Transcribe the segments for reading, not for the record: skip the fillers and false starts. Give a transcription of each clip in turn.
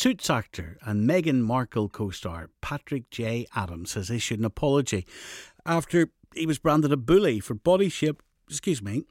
Suits actor and Meghan Markle co-star Patrick J. Adams has issued an apology after he was branded a bully for body shaming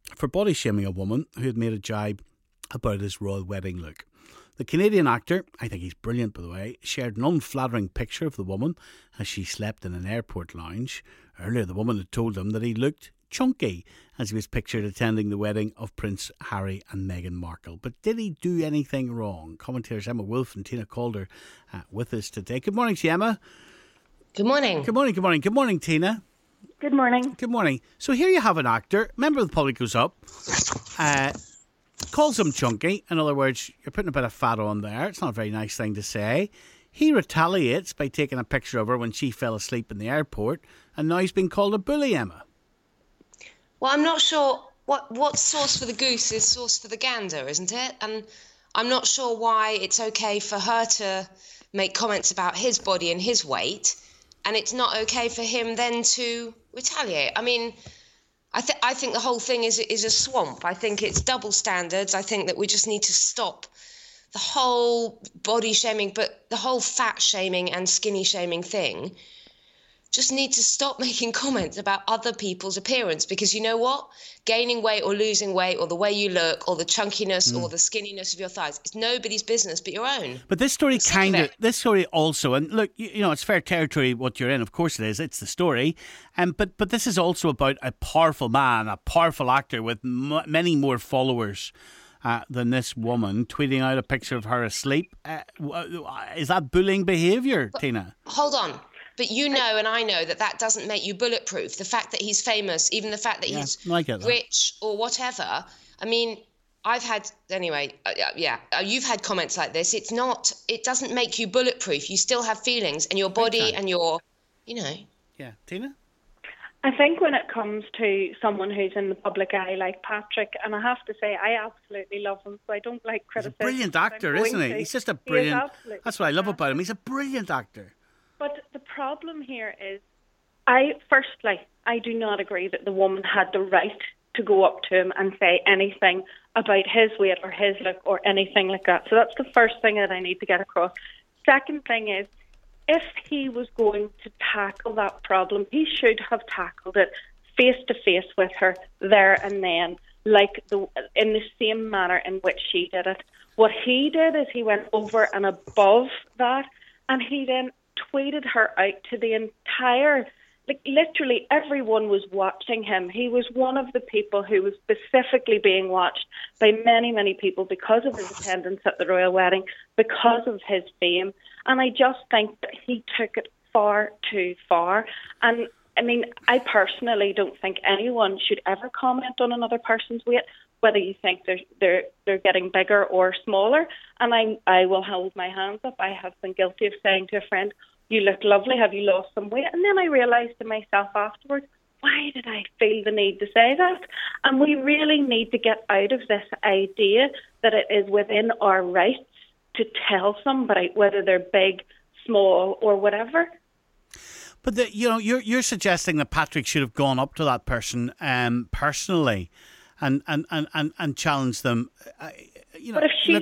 a woman who had made a jibe about his royal wedding look. The Canadian actor, I think he's brilliant by the way, shared an unflattering picture of the woman as she slept in an airport lounge. Earlier the woman had told him that he looked chunky as he was pictured attending the wedding of Prince Harry and Meghan Markle. But did he do anything wrong? Commentators Emma Wolfe and Tina Calder with us today. Good morning to you, Emma. Good morning. Good morning, good morning. Good morning, Tina. Good morning. Good morning. So here you have an actor, member of the public goes up, calls him chunky. In other words, you're putting a bit of fat on there. It's not a very nice thing to say. He retaliates by taking a picture of her when she fell asleep in the airport, and now he's been called a bully, Emma. Well, I'm not sure what's sauce for the goose is sauce for the gander, isn't it? And I'm not sure why it's okay for her to make comments about his body and his weight, and it's not okay for him then to retaliate. I mean, I think the whole thing is a swamp. I think it's double standards. I think that we just need to stop the whole body shaming, but the whole fat shaming and skinny shaming thing. Just need to stop making comments about other people's appearance, because you know what? Gaining weight or losing weight or the way you look or the chunkiness or the skinniness of your thighs, it's nobody's business but your own. But this story also, and look, you know, it's fair territory what you're in, of course it is, it's the story, but this is also about a powerful man, a powerful actor with many more followers than this woman, tweeting out a picture of her asleep. Is that bullying behaviour, Tina? Hold on. But you know and I know that doesn't make you bulletproof. The fact that he's famous, even the fact that he's rich or whatever. I mean, I've had, you've had comments like this. It doesn't make you bulletproof. You still have feelings and your body and your, you know. Yeah. Tina? I think when it comes to someone who's in the public eye like Patrick, and I have to say I absolutely love him, so I don't like criticism. He's a brilliant actor, isn't he? He's just a brilliant... That's what I love about him. He's a brilliant actor. But the problem here is, I do not agree that the woman had the right to go up to him and say anything about his weight or his look or anything like that. So that's the first thing that I need to get across. Second thing is, if he was going to tackle that problem, he should have tackled it face to face with her there and then, in the same manner in which she did it. What he did is he went over and above that, and he then tweeted her out to the entire, literally everyone was watching him. He was one of the people who was specifically being watched by many, many people because of his attendance at the royal wedding, because of his fame. And I just think that he took it far too far. And I mean, I personally don't think anyone should ever comment on another person's weight, whether you think they're getting bigger or smaller. And I will hold my hands up. I have been guilty of saying to a friend, "You look lovely, have you lost some weight?" And then I realised to myself afterwards, why did I feel the need to say that? And we really need to get out of this idea that it is within our rights to tell somebody whether they're big, small or whatever. But you're suggesting that Patrick should have gone up to that person personally and challenged them. But if she look,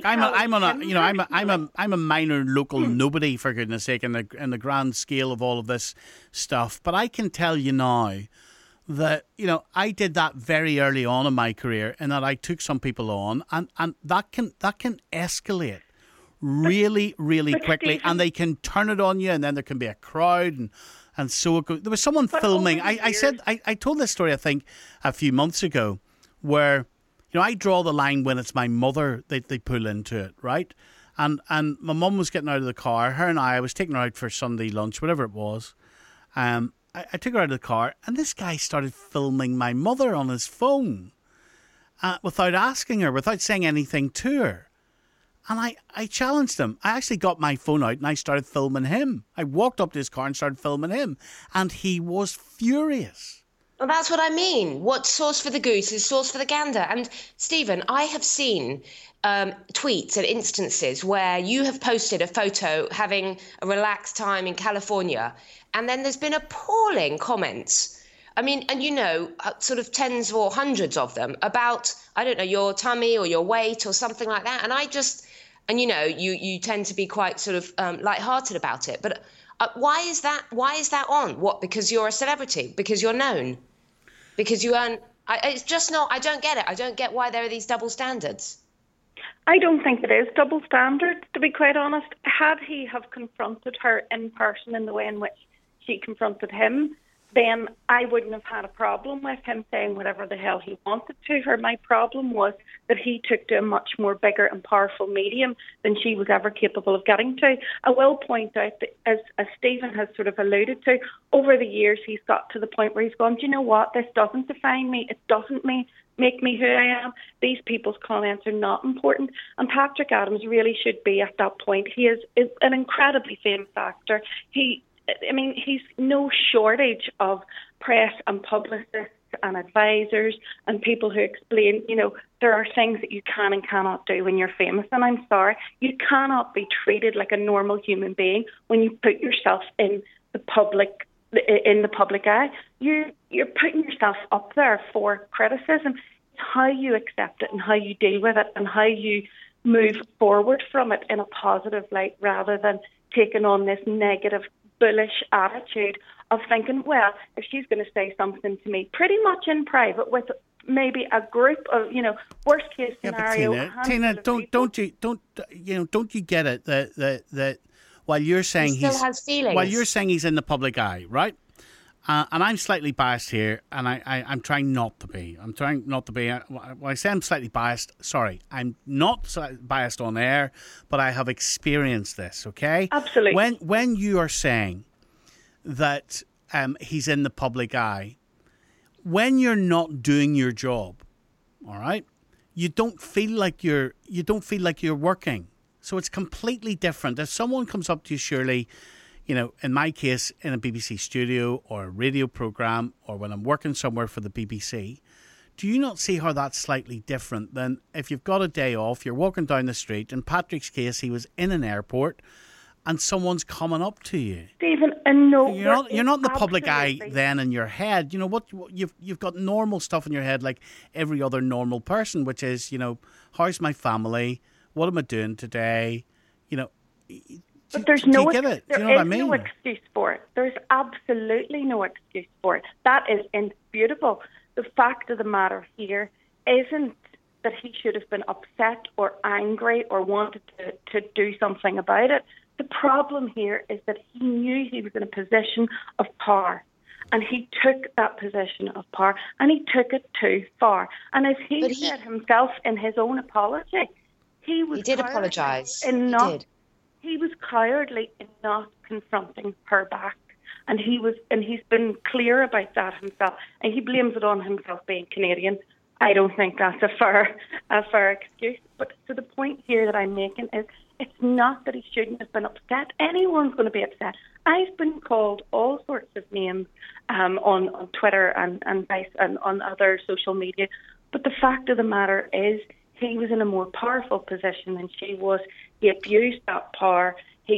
I'm a minor local nobody, for goodness sake, in the grand scale of all of this stuff. But I can tell you now that I did that very early on in my career, and that I took some people on, and that can escalate really, really quickly, Stephen, and they can turn it on you, and then there can be a crowd, and so it goes. There was someone filming. I told this story I think a few months ago, where I draw the line when it's my mother they pull into it, right? And my mum was getting out of the car. Her and I was taking her out for Sunday lunch, whatever it was. I took her out of the car, and this guy started filming my mother on his phone without asking her, without saying anything to her. And I challenged him. I actually got my phone out and I started filming him. I walked up to his car and started filming him. And he was furious. Well, that's what I mean. What's sauce for the goose is sauce for the gander. And Stephen, I have seen tweets and instances where you have posted a photo having a relaxed time in California, and then there's been appalling comments. I mean, and sort of tens or hundreds of them about, I don't know, your tummy or your weight or something like that. And and you tend to be quite sort of lighthearted about it. But why is that? Why is that on? What? Because you're a celebrity? Because you're known? Because you earn? It's just not. I don't get it. I don't get why there are these double standards. I don't think it is double standards, to be quite honest. Had he have confronted her in person in the way in which she confronted him, then I wouldn't have had a problem with him saying whatever the hell he wanted to her. My problem was that he took to a much more bigger and powerful medium than she was ever capable of getting to. I will point out that, as Stephen has sort of alluded to, over the years he's got to the point where he's gone, do you know what, this doesn't define me, it doesn't make me who I am. These people's comments are not important. And Patrick Adams really should be at that point. He is an incredibly famous actor. He's no shortage of press and publicists and advisors and people who explain, there are things that you can and cannot do when you're famous. And I'm sorry, you cannot be treated like a normal human being when you put yourself in the public eye. You're putting yourself up there for criticism. It's how you accept it and how you deal with it and how you move forward from it in a positive light, rather than taking on this negative, bullish attitude of thinking, well, if she's going to say something to me pretty much in private with maybe a group of, worst case scenario. Yeah, but Tina, don't you get it that while you're saying he still has feelings, while you're saying he's in the public eye, right? And I'm slightly biased here, and I'm trying not to be. I'm trying not to be. When I say I'm slightly biased, sorry, I'm not biased on air, but I have experienced this, okay? Absolutely. When you are saying that he's in the public eye, when you're not doing your job, all right, you don't feel like you're working. So it's completely different. If someone comes up to you, surely, in my case, in a BBC studio or a radio programme, or when I'm working somewhere for the BBC, do you not see how that's slightly different than if you've got a day off, you're walking down the street, in Patrick's case, he was in an airport, and someone's coming up to you? Stephen, you're not in the public eye then in your head. You've got normal stuff in your head like every other normal person, which is, how's my family? What am I doing today? But there's no excuse for it. There's absolutely no excuse for it. That is indisputable. The fact of the matter here isn't that he should have been upset or angry or wanted to do something about it. The problem here is that he knew he was in a position of power, and he took that position of power, and he took it too far. And as he said himself in his own apology, he did apologise. He was cowardly in not confronting her back, and he's been clear about that himself, and he blames it on himself being Canadian. I don't think that's a fair excuse. But so the point here that I'm making is, it's not that he shouldn't have been upset. Anyone's going to be upset. I've been called all sorts of names on Twitter and on other social media, but the fact of the matter is, he was in a more powerful position than she was. He abused that power.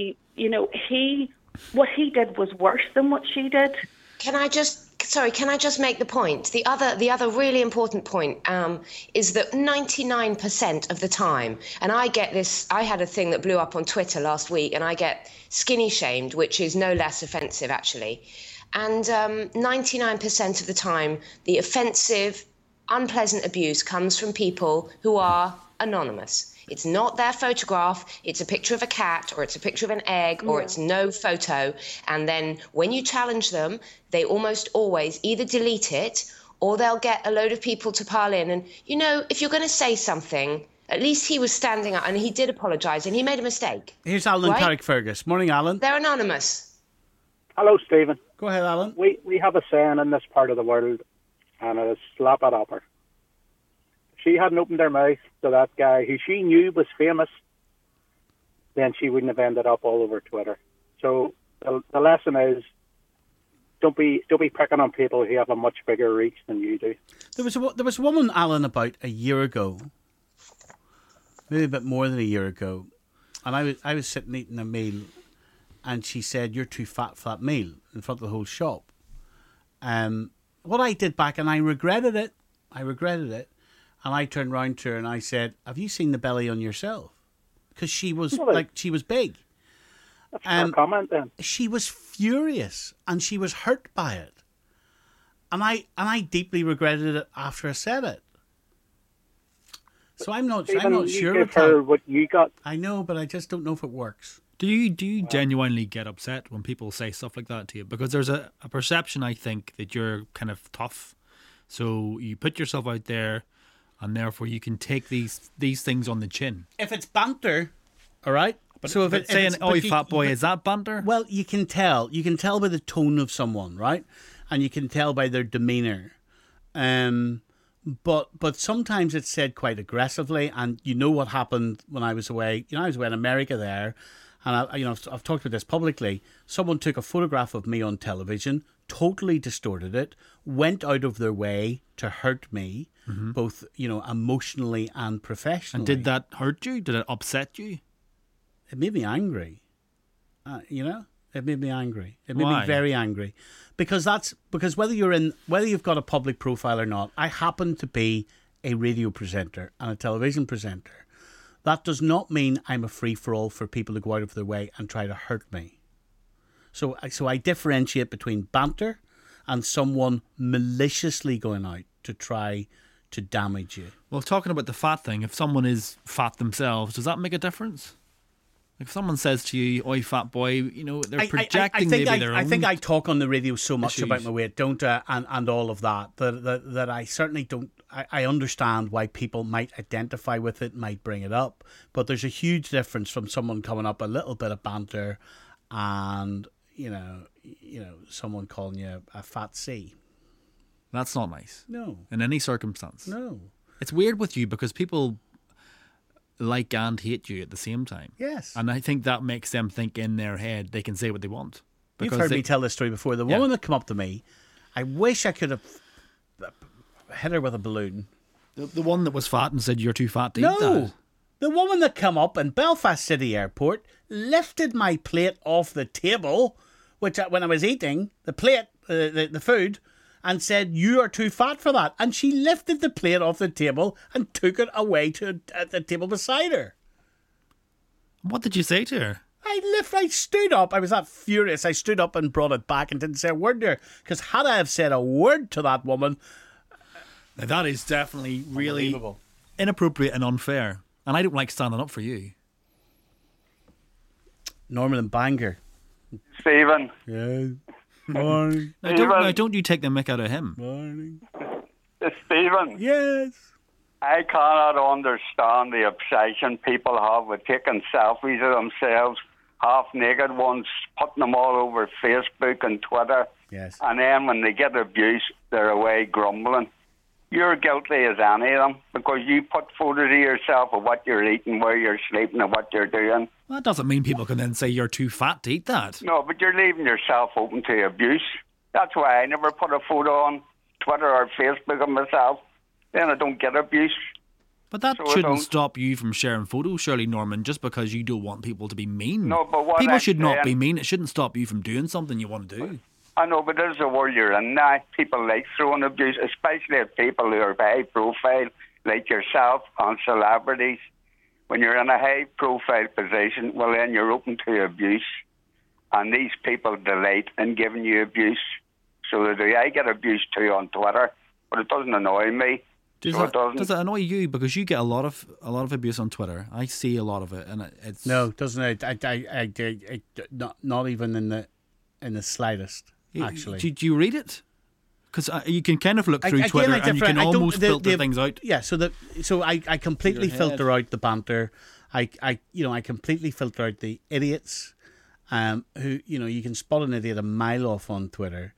What he did was worse than what she did. Can I just make the point? The other really important point is that 99% of the time, and I get this, I had a thing that blew up on Twitter last week, and I get skinny shamed, which is no less offensive actually. And 99% of the time, the offensive, unpleasant abuse comes from people who are anonymous. It's not their photograph, it's a picture of a cat, or it's a picture of an egg, or it's no photo. And then when you challenge them, they almost always either delete it, or they'll get a load of people to pile in. And, if you're going to say something, at least he was standing up, and he did apologise, and he made a mistake. Here's Alan Carrickfergus. Morning, Alan. They're anonymous. Hello, Stephen. Go ahead, Alan. We have a saying in this part of the world, and it is slap it up her. She hadn't opened her mouth to that guy who she knew was famous, then she wouldn't have ended up all over Twitter. So the lesson is, don't be picking on people who have a much bigger reach than you do. There was a woman, Alan, about a year ago, maybe a bit more than a year ago, and I was sitting eating a meal, and she said, "You're too fat for that meal," in front of the whole shop. What I did back, and I regretted it. And I turned round to her and I said, "Have you seen the belly on yourself?" because she was Really? she was big. That's a fair comment then. She was furious and she was hurt by it, and I deeply regretted it after I said it. So I'm not Stephen, sure you of give her that. what you got. I know, but I just don't know if it works. Do you genuinely get upset when people say stuff like that to you? Because there's a perception, I think, that you're kind of tough. So you put yourself out there, and therefore you can take these things on the chin. If it's banter, all right. But, so but saying, "Oi, fat boy," is that banter? Well, you can tell. You can tell by the tone of someone, right? And you can tell by their demeanour. But sometimes it's said quite aggressively, and you know what happened when I was away. I was away in America there, and I've talked about this publicly. Someone took a photograph of me on television, totally distorted it, went out of their way to hurt me, both emotionally and professionally. And did that hurt you? Did it upset you? It made me angry. It made me angry. It made Why? me very angry, because whether you've got a public profile or not, I happen to be a radio presenter and a television presenter. That does not mean I'm a free for all for people to go out of their way and try to hurt me. So I differentiate between banter and someone maliciously going out to try to damage you. Well, talking about the fat thing, if someone is fat themselves, does that make a difference? If someone says to you, "Oi, fat boy," they're projecting maybe their own. I think I talk on the radio so much issues. about my weight, don't I? And all of that I certainly don't. I understand why people might identify with it, might bring it up, but there's a huge difference from someone coming up a little bit of banter, and someone calling you a fat C. That's not nice. No, In any circumstance. no. It's weird with you because people like and hate you at the same time. Yes. And I think that makes them think in their head they can say what they want. You've Because heard they- me tell this story before. The Yeah. woman that came up to me, I wish I could have hit her with a balloon. the one that was fat and said, "You're too fat to eat No, that." the woman that come up in Belfast City Airport lifted my plate off the table, when I was eating the plate, the food, and said, "You are too fat for that." And she lifted the plate off the table and took it away to the table beside her. What did you say to her? I stood up. I was that furious. I stood up and brought it back and didn't say a word to her. Because had I have said a word to that woman, Now, that is definitely really Unbelievable. inappropriate and unfair. And I don't like standing up for you. Norman and Bangor. Stephen, Yeah. Morning. Now, don't you take the mick out of him. Morning. Stephen, Yes. I cannot understand the obsession people have with taking selfies of themselves, half-naked ones, putting them all over Facebook and Twitter, Yes. and then when they get abuse, they're away grumbling. You're guilty as any of them because you put photos of yourself of what you're eating, where you're sleeping, and what you're doing. Well, that doesn't mean people can then say you're too fat to eat that. No, but you're leaving yourself open to abuse. That's why I never put a photo on Twitter or Facebook of myself. Then I don't get abuse. But that So I shouldn't don't- stop you from sharing photos, surely, Norman, just because you don't want people to be mean. No, but what people I'm should not be saying- mean. It shouldn't stop you from doing something you want to do. I know, but there's a world you're in now. People like throwing abuse, especially at people who are high profile, like yourself and celebrities. When you're in a high profile position, well, then you're open to abuse. And these people delight in giving you abuse. So do I get abuse too on Twitter, but it doesn't annoy me. Does, So it, does it annoy you? Because you get a lot of abuse on Twitter. I see a lot of it, and it's No, doesn't it? I not even in the slightest. Actually, Do you read it? Because you can kind of look through Again, Twitter I and you differ- can I don't- almost the- filter the- things out. Yeah, so I completely Your head. filter out the banter. I completely filter out the idiots. Who you can spot an idiot a mile off on Twitter.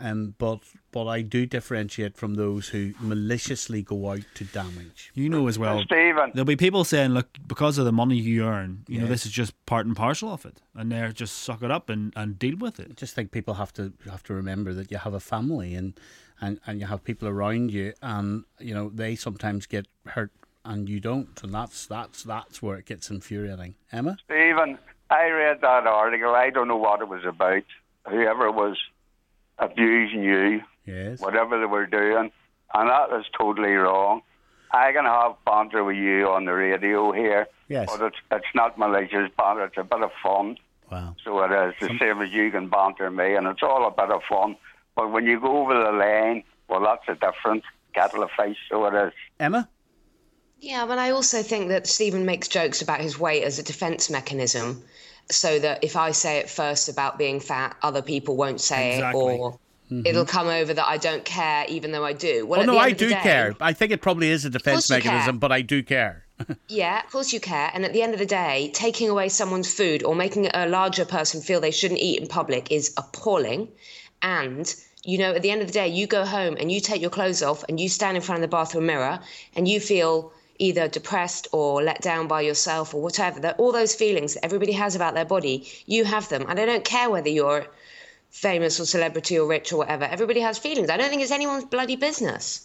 But I do differentiate from those who maliciously go out to damage. You know as well. Stephen, There'll be people saying, "Look, because of the money you earn, you know Yes. this is just part and parcel of it," and they're just suck it up and deal with I it. just think people have to remember that you have a family and you have people around you, and they sometimes get hurt and you don't, and that's where it gets infuriating. Emma? Stephen, I read that article. I don't know what it was about. Whoever was abusing you, Yes. whatever they were doing, and that is totally wrong. I can have banter with you on the radio here, Yes. but it's not malicious banter. It's a bit of fun. Wow. So it is the same as you can banter me, and it's all a bit of fun. But when you go over the line, well, that's a different kettle of fish. So it is. Emma? Yeah, but I also think that Stephen makes jokes about his weight as a defence mechanism, so that if I say it first about being fat, other people won't say Exactly. it, or it'll come over that I don't care, even though I do. Well, Oh, at no, the end I of the do day- care. I think it probably is a defence course you care. mechanism, but I do care. Yeah, of course you care. And at the end of the day, taking away someone's food or making a larger person feel they shouldn't eat in public is appalling. And, you know, at the end of the day, you go home and you take your clothes off and you stand in front of the bathroom mirror and you feel either depressed or let down by yourself or whatever. All those feelings that everybody has about their body, you have them. And I don't care whether you're famous or celebrity or rich or whatever. Everybody has feelings. I don't think it's anyone's bloody business.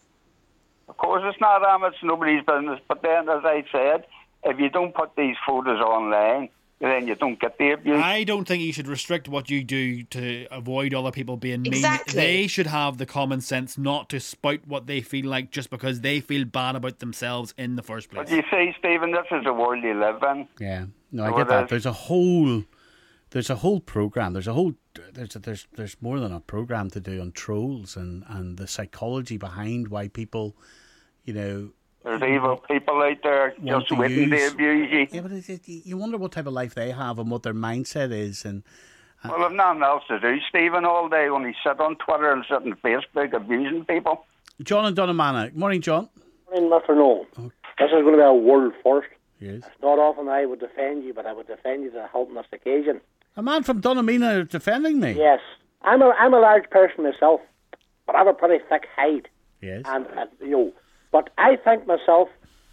Of course, it's not it's nobody's business. But then, as I said, if you don't put these photos online, then you don't get the abuse. I don't think you should restrict what you do to avoid other people being mean. Exactly. They should have the common sense not to spout what they feel like just because they feel bad about themselves in the first place. But you see, Stephen, this is the world you live in. Yeah. No, I So get it that. is. There's a whole program. There's more than a program to do on trolls and the psychology behind why people, you know. There's evil people out there Want just to waiting to use- abuse you. Yeah, but you wonder what type of life they have and what their mindset is, and Well, I've nothing else to do, Stephen, all day. Only sit on Twitter and sit on Facebook abusing people. John and Donamana. Morning, John. Morning, Mr. Noel. This is going to be a world first. Yes. It's not often I would defend you, but I would defend you to help on this occasion. A man from Donamina defending me. Yes, I'm a large person myself, but I have a pretty thick hide, Yes. and But I think myself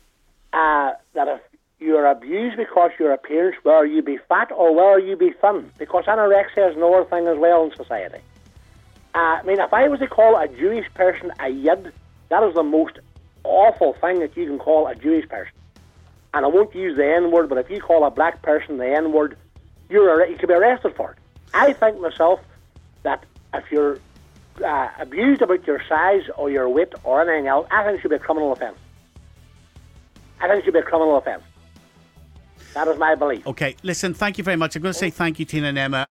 that if you're abused because your appearance, whether you be fat or whether you be thin, because anorexia is another thing as well in society. I mean, if I was to call a Jewish person a yid, that is the most awful thing that you can call a Jewish person. And I won't use the N-word, but if you call a black person the N-word, you could be arrested for it. I think myself that if you're abused about your size or your weight or anything else, I think it should be a criminal offence. That is my belief. Okay, listen, thank you very much. I'm going to say thank you, Tina and Emma.